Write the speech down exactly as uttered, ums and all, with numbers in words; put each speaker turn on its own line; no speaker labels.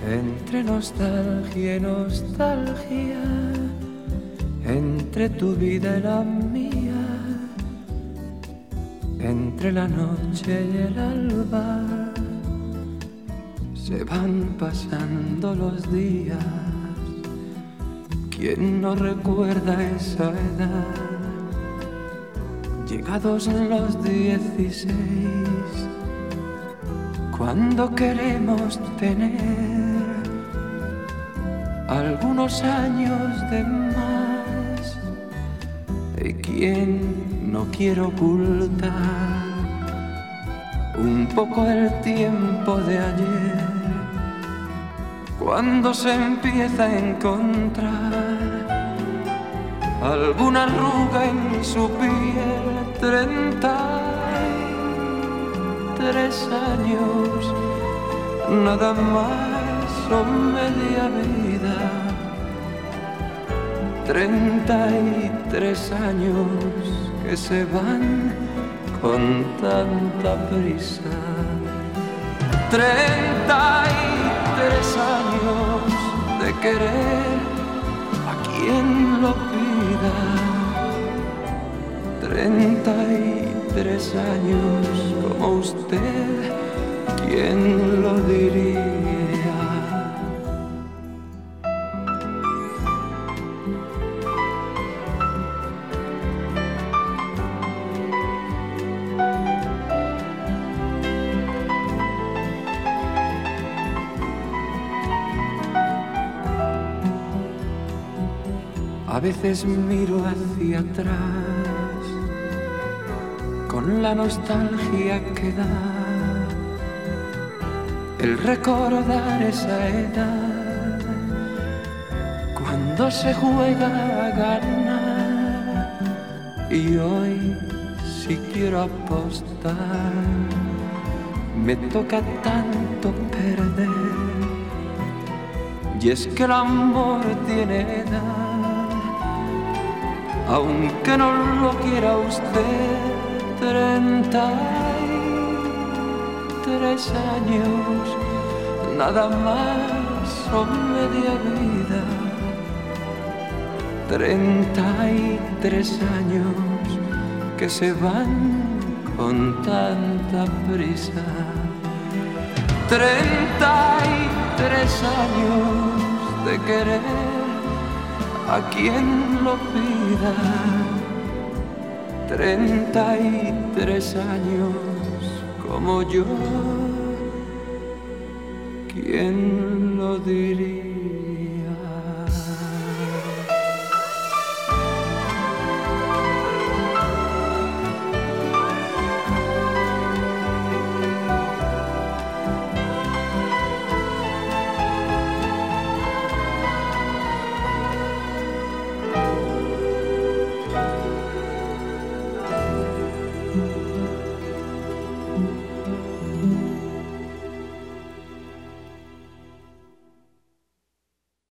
Entre nostalgia y nostalgia, entre tu vida y la mía, entre la noche y el alba, se van pasando los días. ¿Quién no recuerda esa edad? Llegados los dieciséis, cuando queremos tener algunos años de más, y quien no quiere ocultar un poco el tiempo de ayer, cuando se empieza a encontrar alguna arruga en su piel. Treinta y tres años, nada más o media vida. Treinta y tres años que se van con tanta prisa. Treinta y tres años de querer a quien lo pida. Treinta y tres años como usted, ¿quién lo diría? A veces miro hacia atrás con la nostalgia que da el recordar esa edad, cuando se juega a ganar. Y hoy, si quiero apostar, me toca tanto perder. Y es que el amor tiene edad, aunque no lo quiera usted. Treinta y tres años, nada más o media vida. Treinta y tres años que se van con tanta prisa. Treinta y tres años de querer a quien lo pida. Treinta y tres años como yo, ¿quién lo diría?